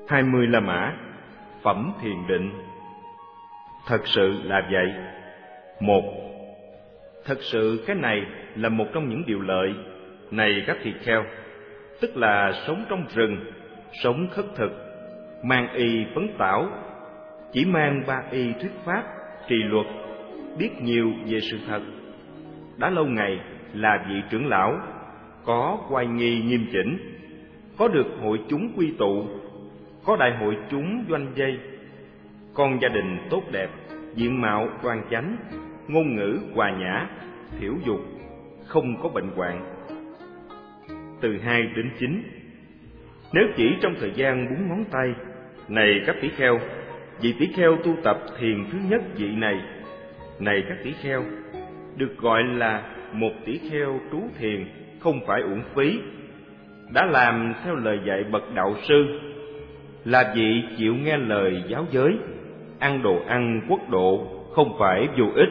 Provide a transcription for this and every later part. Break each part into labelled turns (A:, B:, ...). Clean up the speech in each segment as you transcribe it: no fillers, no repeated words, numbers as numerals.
A: 20 La Mã, phẩm thiền định. Thật sự là vậy. 1. Thật sự cái này là một trong những điều lợi, này các tỳ kheo, tức là sống trong rừng, sống khất thực, mang y vấn tảo, chỉ mang 3 y thuyết pháp, trì luật, biết nhiều về sự thật. Đã lâu ngày là vị trưởng lão, có oai nghi nghiêm chỉnh, có được hội chúng quy tụ, có đại hội chúng doanh dây, con gia đình tốt đẹp, diện mạo đoan chánh, ngôn ngữ hòa nhã, thiểu dục, không có bệnh hoạn. Từ 2 đến 9. Nếu chỉ trong thời gian 4 ngón tay, này các tỷ kheo, vị tỷ kheo tu tập thiền thứ nhất vị này, này các tỷ kheo, được gọi là một tỷ kheo trú thiền, không phải uổng phí, đã làm theo lời dạy bậc đạo sư, là vị chịu nghe lời giáo giới, ăn đồ ăn quốc độ, không phải vô ích.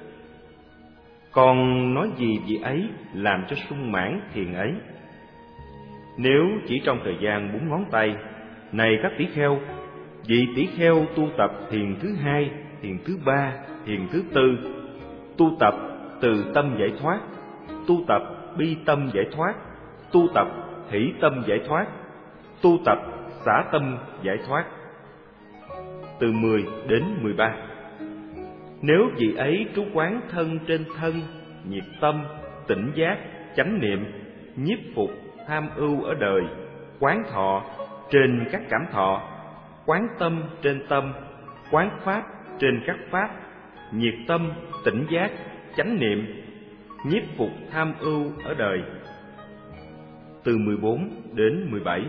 A: Còn nói gì vị ấy làm cho sung mãn thiền ấy? Nếu chỉ trong thời gian 4 ngón tay, này các tỷ kheo, vị tỷ kheo tu tập thiền thứ hai, thiền thứ ba, thiền thứ tư, tu tập từ tâm giải thoát, tu tập bi tâm giải thoát, tu tập hỷ tâm giải thoát, tu tập xả tâm giải thoát. Từ 10 đến 13. Nếu vị ấy trú quán thân trên thân, nhiệt tâm, tỉnh giác, chánh niệm, nhiếp phục, tham ưu ở đời, quán thọ trên các cảm thọ, quán tâm trên tâm, quán pháp trên các pháp, nhiệt tâm, tỉnh giác, chánh niệm, nhiếp phục tham ưu ở đời. Từ 14 đến 17.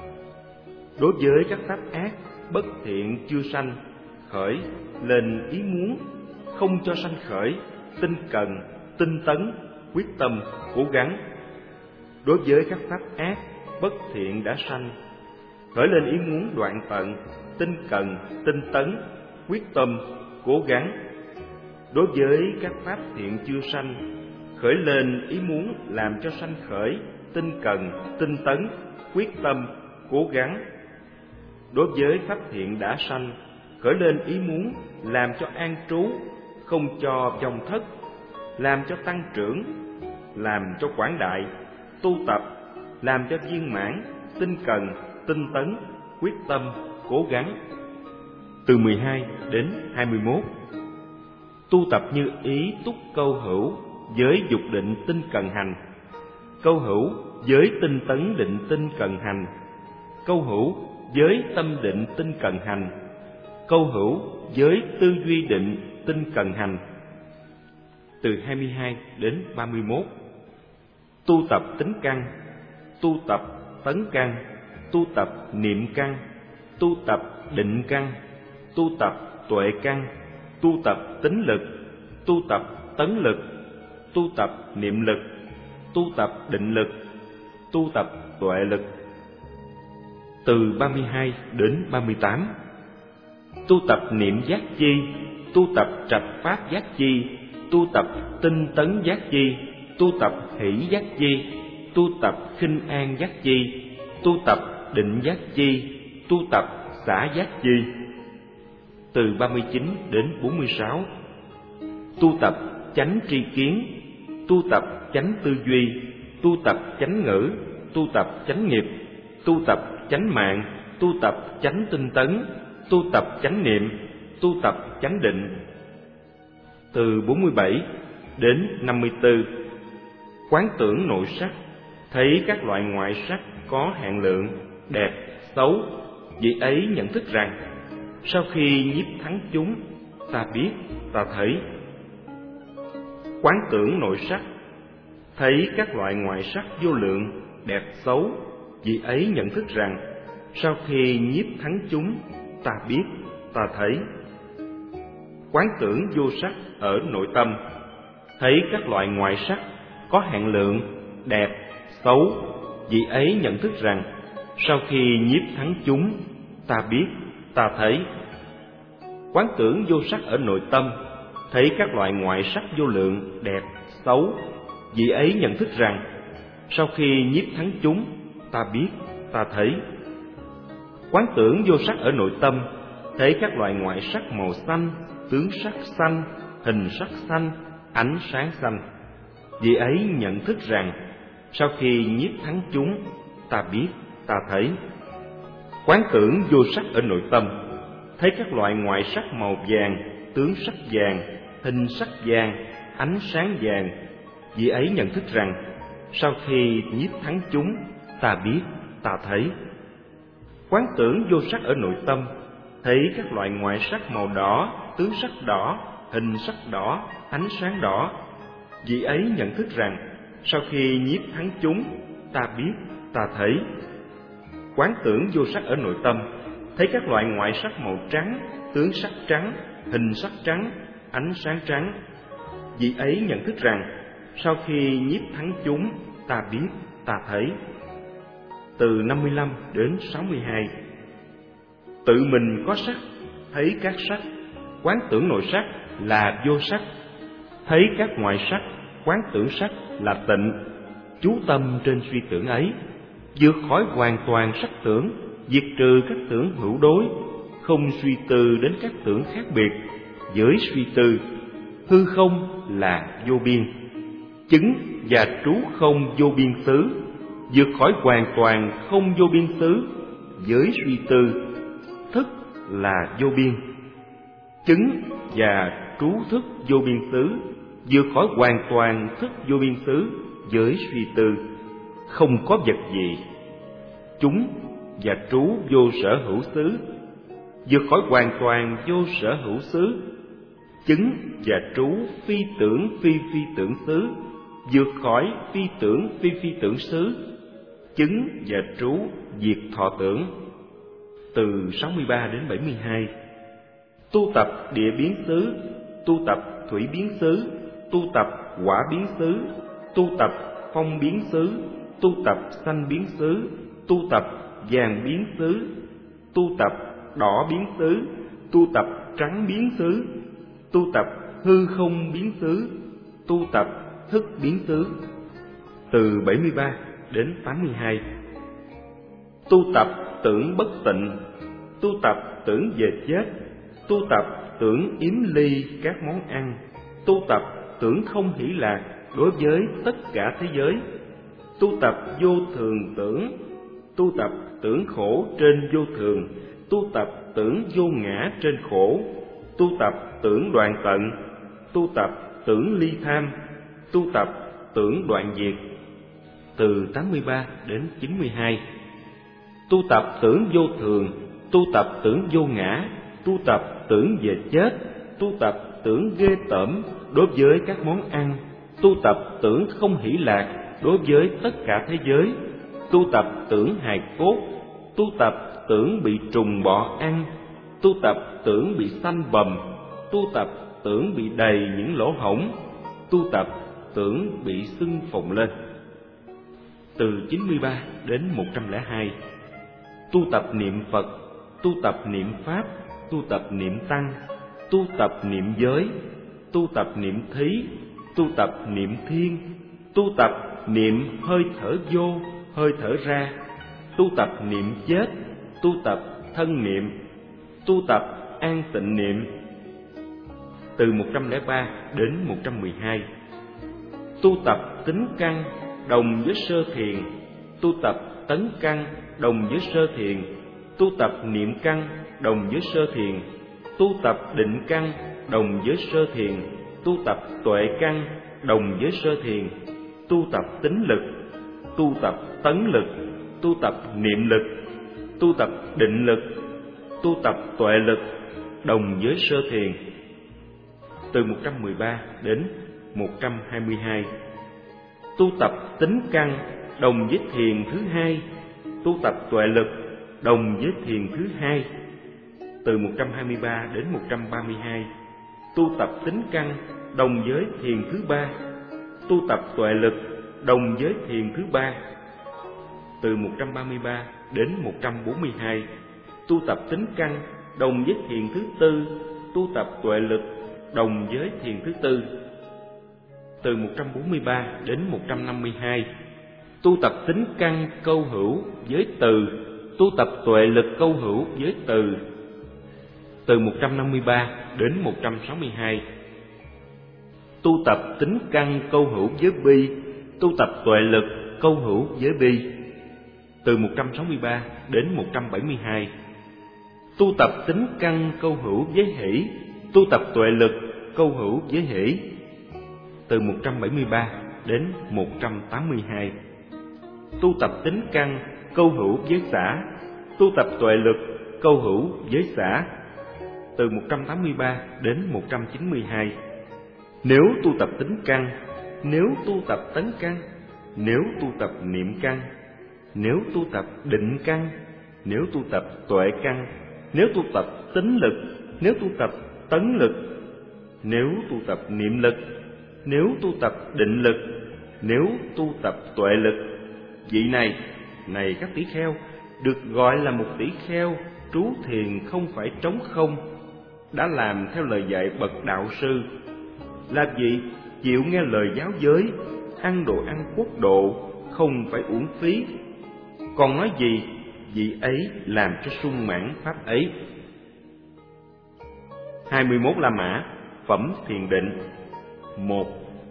A: Đối với các pháp ác, bất thiện chưa sanh, khởi lên ý muốn, không cho sanh khởi, tinh cần, tinh tấn, quyết tâm, cố gắng. Đối với các pháp ác, bất thiện đã sanh, khởi lên ý muốn đoạn tận, tinh cần, tinh tấn, quyết tâm, cố gắng. Đối với các pháp thiện chưa sanh, khởi lên ý muốn làm cho sanh khởi, tinh cần, tinh tấn, quyết tâm, cố gắng. Đối với pháp thiện đã sanh, khởi lên ý muốn làm cho an trú, không cho vong thất, làm cho tăng trưởng, làm cho quảng đại, tu tập, làm cho viên mãn, tinh cần, tinh tấn, quyết tâm, cố gắng. Từ 12 đến 21. Tu tập như ý túc câu hữu với dục định tinh cần hành, câu hữu với tinh tấn định tinh cần hành, câu hữu với tâm định tinh cần hành, câu hữu với tư duy định tinh cần hành. Từ 22 đến 31. Tu tập tính căn, tu tập tấn căn, tu tập niệm căn, tu tập định căn, tu tập tuệ căn, tu tập tính lực, tu tập tấn lực, tu tập niệm lực, tu tập định lực, tu tập tuệ lực. Từ 32 đến 38. Tu tập niệm giác chi, tu tập trạch pháp giác chi, tu tập tinh tấn giác chi, tu tập hỷ giác chi, tu tập khinh an giác chi, tu tập định giác chi, tu tập xả giác chi. Từ 39 đến 46. Tu tập chánh tri kiến, tu tập chánh tư duy, tu tập chánh ngữ, tu tập chánh nghiệp, tu tập chánh mạng, tu tập chánh tinh tấn, tu tập chánh niệm, tu tập chánh định. Từ 47 đến 54. Quán tưởng nội sắc, thấy các loại ngoại sắc có hạn lượng, đẹp, xấu, vị ấy nhận thức rằng sau khi nhiếp thắng chúng, ta biết, ta thấy. Quán tưởng nội sắc, thấy các loại ngoại sắc vô lượng, đẹp, xấu, vị ấy nhận thức rằng sau khi nhiếp thắng chúng, ta biết, ta thấy. Quán tưởng vô sắc ở nội tâm, thấy các loại ngoại sắc có hạn lượng, đẹp, xấu, vị ấy nhận thức rằng sau khi nhiếp thắng chúng, ta biết, ta thấy. Quán tưởng vô sắc ở nội tâm, thấy các loại ngoại sắc vô lượng, đẹp, xấu, vị ấy nhận thức rằng sau khi nhiếp thắng chúng, ta biết, ta thấy. Quán tưởng vô sắc ở nội tâm, thấy các loại ngoại sắc màu xanh, tướng sắc xanh, hình sắc xanh, ánh sáng xanh. Vì ấy nhận thức rằng, sau khi nhiếp thắng chúng, ta biết, ta thấy. Quán tưởng vô sắc ở nội tâm, thấy các loại ngoại sắc màu vàng, tướng sắc vàng, hình sắc vàng, ánh sáng vàng. Vì ấy nhận thức rằng, sau khi nhiếp thắng chúng, ta biết, ta thấy. Quán tưởng vô sắc ở nội tâm, thấy các loại ngoại sắc màu đỏ, tướng sắc đỏ, hình sắc đỏ, ánh sáng đỏ. Vì ấy nhận thức rằng, sau khi nhiếp thắng chúng, ta biết, ta thấy. Quán tưởng vô sắc ở nội tâm, thấy các loại ngoại sắc màu trắng, tướng sắc trắng, hình sắc trắng, ánh sáng trắng. Vì ấy nhận thức rằng, sau khi nhiếp thắng chúng, ta biết, ta thấy. Từ 55 đến 62. Tự mình có sắc, thấy các sắc, quán tưởng nội sắc là vô sắc. Thấy các ngoại sắc, quán tưởng sắc là tịnh. Chú tâm trên suy tưởng ấy, vượt khỏi hoàn toàn sắc tưởng, diệt trừ các tưởng hữu đối, không suy tư đến các tưởng khác biệt. Với suy tư, hư không là vô biên, chứng và trú không vô biên xứ, vượt khỏi hoàn toàn không vô biên xứ. Với suy tư, thức là vô biên, chứng và trú thức vô biên xứ, vượt khỏi hoàn toàn thức vô biên xứ. Với suy tư, không có vật gì. Chúng và trú vô sở hữu xứ, vượt khỏi hoàn toàn vô sở hữu xứ. Chứng và trú phi tưởng phi phi tưởng xứ, vượt khỏi phi tưởng phi phi tưởng xứ. Chứng và trú diệt thọ tưởng. Từ 63 đến 72. Tu tập địa biến xứ, tu tập thủy biến xứ, tu tập hỏa biến xứ, tu tập phong biến xứ, tu tập xanh biến xứ, tu tập vàng biến xứ, tu tập đỏ biến xứ, tu tập trắng biến xứ, tu tập hư không biến xứ, tu tập thức biến xứ. Từ 73 đến 82. Tu tập tưởng bất tịnh, tu tập tưởng về chết, tu tập tưởng yếm ly các món ăn, tu tập tưởng không hỷ lạc đối với tất cả thế giới, tu tập vô thường tưởng, tu tập tưởng khổ trên vô thường, tu tập tưởng vô ngã trên khổ, tu tập tưởng đoạn tận, tu tập tưởng ly tham, tu tập tưởng đoạn diệt. Từ 83 đến 92. Tu tập tưởng vô thường, tu tập tưởng vô ngã, tu tập tưởng về chết, tu tập tưởng ghê tởm đối với các món ăn, tu tập tưởng không hỷ lạc đối với tất cả thế giới, tu tập tưởng hài cốt, tu tập tưởng bị trùng bọ ăn, tu tập tưởng bị xanh bầm, tu tập tưởng bị đầy những lỗ hổng, tu tập tưởng bị sưng phồng lên. Từ 93 đến 102. Tu tập niệm Phật, tu tập niệm Pháp, tu tập niệm Tăng, tu tập niệm giới, tu tập niệm thí, tu tập niệm thiên, tu tập niệm hơi thở vô, hơi thở ra, tu tập niệm chết, tu tập thân niệm, tu tập an tịnh niệm. Từ 103 đến 112. Tu tập tính căn đồng với sơ thiền, tu tập tấn căn đồng với sơ thiền, tu tập niệm căn đồng với sơ thiền, tu tập định căn đồng với sơ thiền, tu tập tuệ căn đồng với sơ thiền, tu tập tính lực, tu tập tấn lực, tu tập niệm lực, tu tập định lực, tu tập tuệ lực đồng với sơ thiền. Từ 113 đến 122. Tu tập tính căn đồng với thiền thứ hai, tu tập tuệ lực đồng với thiền thứ hai. Từ 123 đến 132. Tu tập tính căn đồng với thiền thứ ba, tu tập tuệ lực đồng với thiền thứ ba. Từ 133 đến 142. Tu tập tính căn đồng với thiền thứ tư, tu tập tuệ lực đồng với thiền thứ tư. Từ 143 đến 152. Tu tập tính căn câu hữu với từ, tu tập tuệ lực câu hữu với từ. Từ 153 đến 162. Tu tập tính căn câu hữu với bi, tu tập tuệ lực câu hữu với bi. Từ 163 đến 172. Tu tập tính căn câu hữu với hỷ, tu tập tuệ lực câu hữu với hỷ. Từ 173 đến 182. Tu tập tính căn câu hữu với xả, tu tập tuệ lực câu hữu với xả. Từ 183 đến 192. Nếu tu tập tính căn, nếu tu tập tấn căn, nếu tu tập niệm căn, nếu tu tập định căn, nếu tu tập tuệ căn, nếu tu tập tính lực, nếu tu tập tấn lực, nếu tu tập niệm lực, nếu tu tập định lực, nếu tu tập tuệ lực. Vị này các tỷ kheo, được gọi là một tỷ kheo trú thiền không phải trống không, đã làm theo lời dạy bậc đạo sư, là vị chịu nghe lời giáo giới, ăn đồ ăn quốc độ, không phải uổng phí. Còn nói gì, vị ấy làm cho sung mãn pháp ấy. 21 La Mã, phẩm thiền định. 1.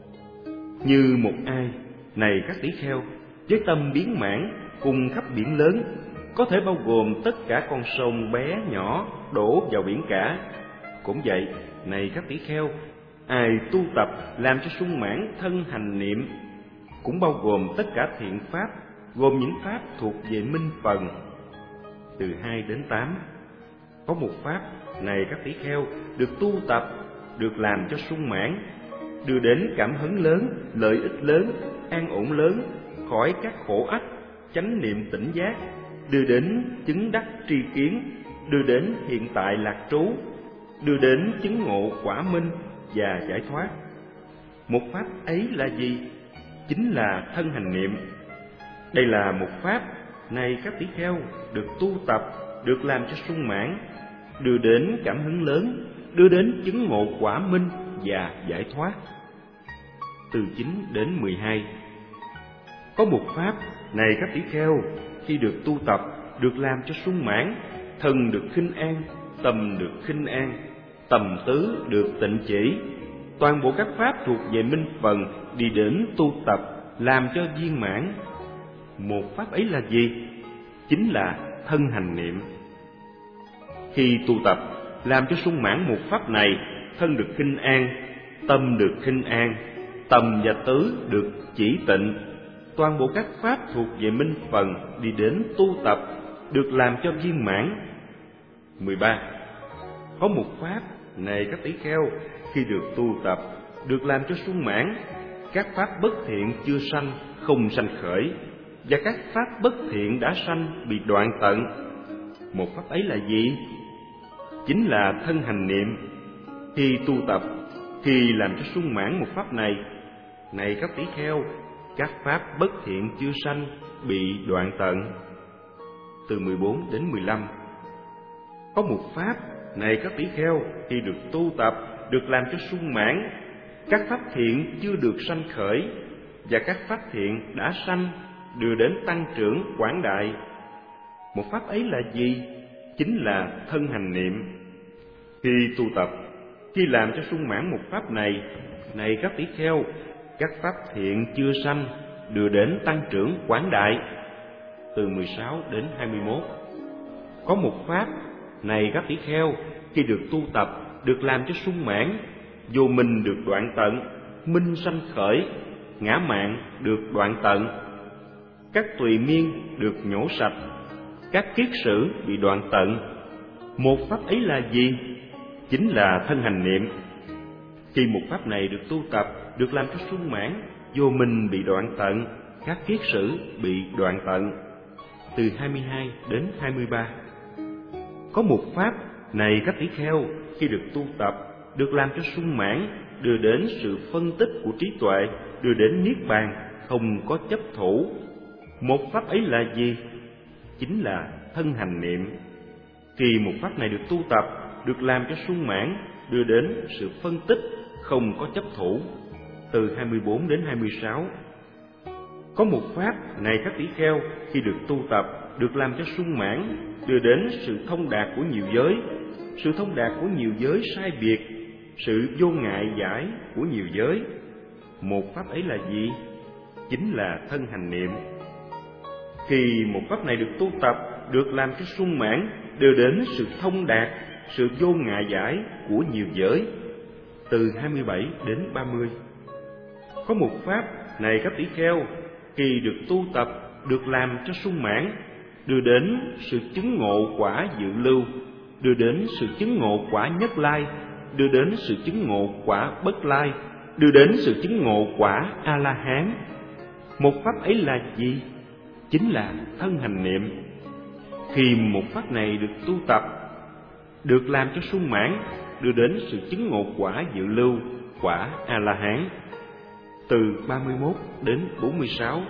A: Như một ai, này các tỷ kheo, với tâm biến mãn cùng khắp biển lớn, có thể bao gồm tất cả con sông bé nhỏ đổ vào biển cả. Cũng vậy, này các tỷ kheo, ai tu tập làm cho sung mãn thân hành niệm, cũng bao gồm tất cả thiện pháp, gồm những pháp thuộc về minh phần. Từ 2 đến 8. Có một pháp, này các tỷ kheo, được tu tập, được làm cho sung mãn, đưa đến cảm hứng lớn, lợi ích lớn, an ổn lớn, khỏi các khổ ách, chánh niệm tỉnh giác, đưa đến chứng đắc tri kiến, đưa đến hiện tại lạc trú, đưa đến chứng ngộ quả minh và giải thoát. Một pháp ấy là gì? Chính là thân hành niệm. Đây là một pháp, này các tỷ kheo, được tu tập, được làm cho sung mãn, đưa đến cảm hứng lớn, đưa đến chứng ngộ quả minh và giải thoát. Từ 9 đến 12. Có một pháp, này các tỷ kheo, khi được tu tập, được làm cho sung mãn, thân được khinh an, tâm được khinh an, tầm tứ được tịnh chỉ, toàn bộ các pháp thuộc về minh phần đi đến tu tập làm cho viên mãn. Một pháp ấy là gì? Chính là thân hành niệm. Khi tu tập làm cho sung mãn một pháp này, thân được khinh an, tâm được khinh an, tầm và tứ được chỉ tịnh, toàn bộ các pháp thuộc về minh phần đi đến tu tập được làm cho viên mãn. 13. Có một pháp, này các tỷ kheo, khi được tu tập, được làm cho sung mãn, các pháp bất thiện chưa sanh không sanh khởi, và các pháp bất thiện đã sanh bị đoạn tận. Một pháp ấy là gì? Chính là thân hành niệm. Khi tu tập, khi làm cho sung mãn một pháp này, này các tỷ kheo, các pháp bất thiện chưa sanh bị đoạn tận. Từ 14 đến 15. Có một pháp, này các tỷ kheo, khi được tu tập, được làm cho sung mãn, các pháp thiện chưa được sanh khởi, và các pháp thiện đã sanh đưa đến tăng trưởng quảng đại. Một pháp ấy là gì? Chính là thân hành niệm. Khi tu tập, khi làm cho sung mãn một pháp này, này các tỷ kheo, các pháp thiện chưa sanh đưa đến tăng trưởng quảng đại. Từ 16 đến 21. Có một pháp, này các tỷ kheo, khi được tu tập, được làm cho sung mãn, vô minh được đoạn tận, minh sanh khởi, ngã mạn được đoạn tận, các tùy miên được nhổ sạch, các kiết sử bị đoạn tận. Một pháp ấy là gì? Chính là thân hành niệm. Khi một pháp này được tu tập, được làm cho sung mãn, vô minh bị đoạn tận, các kiết sử bị đoạn tận. Từ 22 đến 23. Có một pháp, này các tỷ kheo, khi được tu tập, được làm cho sung mãn, đưa đến sự phân tích của trí tuệ, đưa đến niết bàn, không có chấp thủ. Một pháp ấy là gì? Chính là thân hành niệm. Khi một pháp này được tu tập, được làm cho sung mãn, đưa đến sự phân tích, không có chấp thủ. Từ 24 đến 26. Có một pháp, này các tỷ kheo, khi được tu tập, được làm cho sung mãn, đưa đến sự thông đạt của nhiều giới. Sự thông đạt của nhiều giới sai biệt, sự vô ngại giải của nhiều giới. Một pháp ấy là gì? Chính là thân hành niệm. Khi một pháp này được tu tập, được làm cho sung mãn, đưa đến sự thông đạt, sự vô ngại giải của nhiều giới. Từ 27 đến 30. Có một pháp này các tỷ kheo, khi được tu tập, được làm cho sung mãn, đưa đến sự chứng ngộ quả dự lưu, đưa đến sự chứng ngộ quả nhất lai, đưa đến sự chứng ngộ quả bất lai, đưa đến sự chứng ngộ quả A-la-hán. Một pháp ấy là gì? Chính là thân hành niệm. Khi một pháp này được tu tập, được làm cho sung mãn, đưa đến sự chứng ngộ quả dự lưu, quả A-la-hán. Từ 31 đến 46.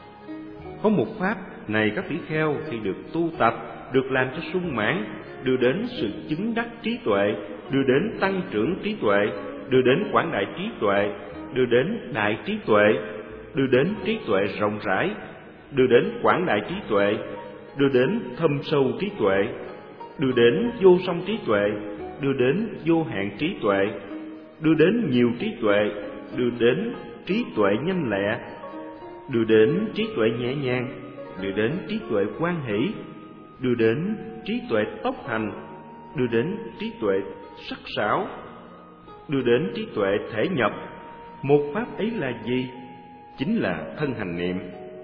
A: Có một pháp này các tỷ kheo, khi được tu tập, được làm cho sung mãn, đưa đến sự chứng đắc trí tuệ, đưa đến tăng trưởng trí tuệ, đưa đến quảng đại trí tuệ, đưa đến đại trí tuệ, đưa đến trí tuệ rộng rãi, đưa đến quảng đại trí tuệ, đưa đến thâm sâu trí tuệ, đưa đến vô song trí tuệ, đưa đến vô hạn trí tuệ, đưa đến nhiều trí tuệ, đưa đến trí tuệ nhanh lẹ, đưa đến trí tuệ nhẹ nhàng, đưa đến trí tuệ hoan hỷ, đưa đến trí tuệ tốc hành, đưa đến trí tuệ sắc sảo, đưa đến trí tuệ thể nhập. Một pháp ấy là gì? Chính là thân hành niệm.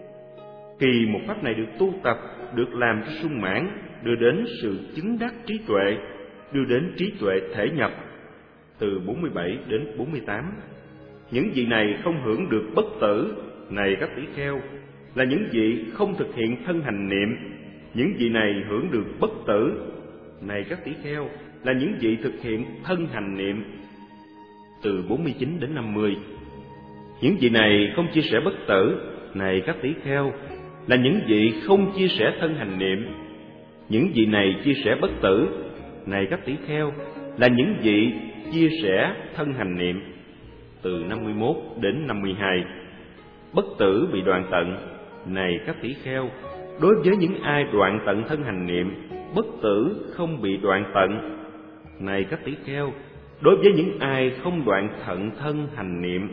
A: Khi một pháp này được tu tập, được làm cho sung mãn, đưa đến sự chứng đắc trí tuệ, đưa đến trí tuệ thể nhập. Từ 47 đến 48. Những vị này không hưởng được bất tử, này các tỷ kheo, là những vị không thực hiện thân hành niệm. Những vị này hưởng được bất tử, này các tỷ kheo, là những vị thực hiện thân hành niệm. Từ 49 đến 50. Những vị này không chia sẻ bất tử, này các tỷ kheo, là những vị không chia sẻ thân hành niệm. Những vị này chia sẻ bất tử, này các tỷ kheo, là những vị chia sẻ thân hành niệm. Từ 51 đến 52. Bất tử bị đoạn tận, này các tỷ kheo, đối với những ai đoạn tận thân hành niệm, bất tử không bị đoạn tận. Này các tỷ kheo, đối với những ai không đoạn thận thân hành niệm.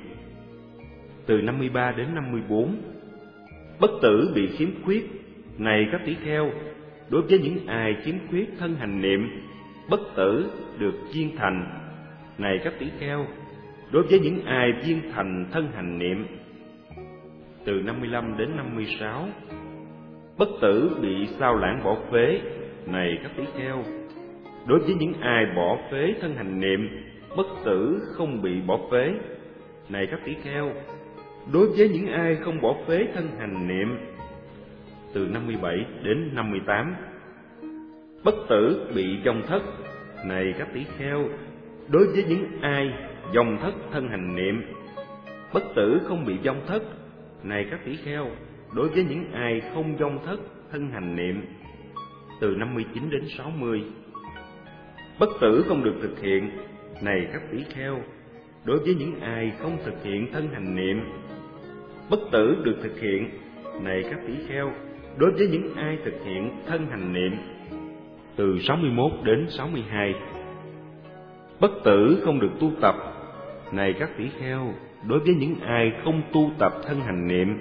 A: Từ 53 đến 54. Bất tử bị khiếm khuyết, này các tỷ kheo, đối với những ai khiếm khuyết thân hành niệm, bất tử được viên thành. Này các tỷ kheo, đối với những ai viên thành thân hành niệm. Từ 55 đến 56. Bất tử bị sao lãng bỏ phế, này các tỷ kheo, đối với những ai bỏ phế thân hành niệm, bất tử không bị bỏ phế. Này các tỷ kheo, đối với những ai không bỏ phế thân hành niệm. Từ 57 đến 58. Bất tử bị vong thất, này các tỷ kheo, đối với những ai vong thất thân hành niệm, bất tử không bị vong thất. Này các tỷ kheo, đối với những ai không vong thất thân hành niệm. Từ 59 đến 60. Bất tử không được thực hiện, này các tỷ kheo, đối với những ai không thực hiện thân hành niệm. Bất tử được thực hiện, này các tỷ kheo, đối với những ai thực hiện thân hành niệm. Từ 61 đến 62. Bất tử không được tu tập, này các tỷ kheo, đối với những ai không tu tập thân hành niệm.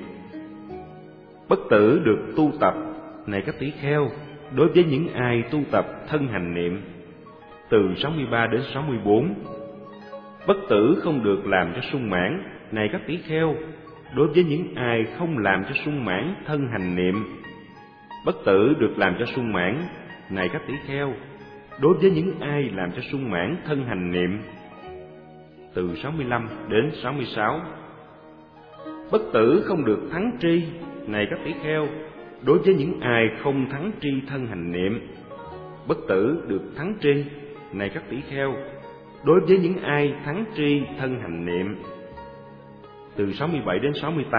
A: Bất tử được tu tập, này các tỷ kheo, đối với những ai tu tập thân hành niệm. Từ 63 đến 64. Bất tử không được làm cho sung mãn, này các tỷ kheo, đối với những ai không làm cho sung mãn thân hành niệm. Bất tử được làm cho sung mãn, này các tỷ kheo, đối với những ai làm cho sung mãn thân hành niệm. Từ 65 đến 66. Bất tử không được thắng tri, này các tỷ kheo, đối với những ai không thắng tri thân hành niệm. Bất tử được thắng tri, này các tỷ kheo, đối với những ai thắng tri thân hành niệm. Từ 67 đến 68.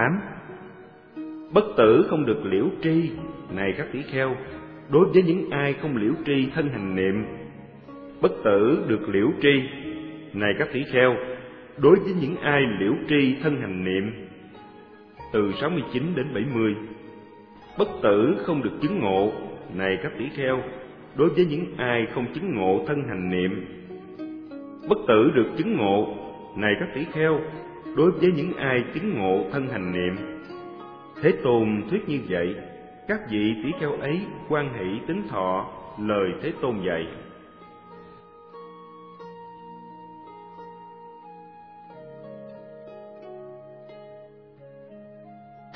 A: Bất tử không được liễu tri, này các tỷ kheo, đối với những ai không liễu tri thân hành niệm. Bất tử được liễu tri, này các tỷ kheo, đối với những ai liễu tri thân hành niệm. Từ 69 đến 70. Bất tử không được chứng ngộ, này các tỷ kheo, đối với những ai không chứng ngộ thân hành niệm. Bất tử được chứng ngộ, này các tỷ kheo, đối với những ai chứng ngộ thân hành niệm. Thế Tôn thuyết như vậy, các vị tỷ kheo ấy hoan hỷ tín thọ lời Thế Tôn dạy.